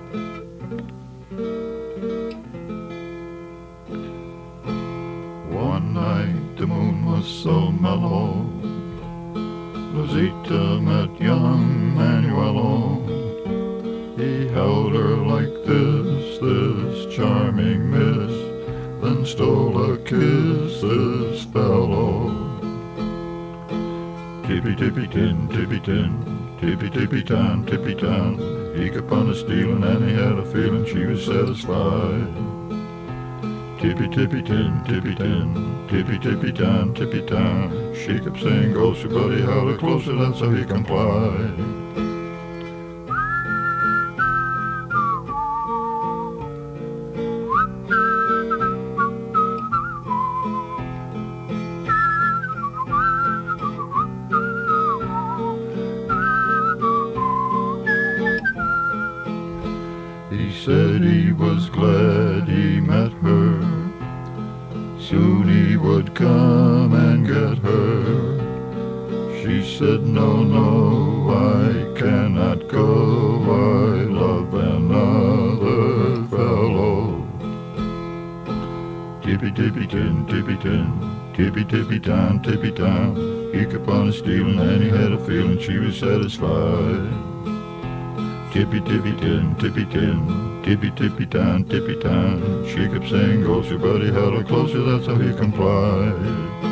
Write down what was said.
One night the moon was so mellow, Rosita met young Manuelo. He held her like this charming miss, then stole a kiss, this fellow. Tippy-tippy-tin, tippy-tin, tippy-tippy-tan, tippy-tan. He kept on a-stealing and he had a feeling she was satisfied. Tippy-tippy-tin, tippy-tin, tippy-tippy-tan, tippy-tan. She kept saying, go, so buddy, held her closer, that's how he complied. He said he was glad he met her, soon he would come and get her. She said, no, no, I cannot go, I love another fellow. Tippy-tippy-tin, tippy-tin, tippy-tippy-tan, tippy-tan. He kept on stealing and he had a feeling she was satisfied. Tippy-tippy-tin, tippy-tin, tippy-tippy-tan, tippy-tan. She kept saying, go, so buddy, held her closer, that's how he complied.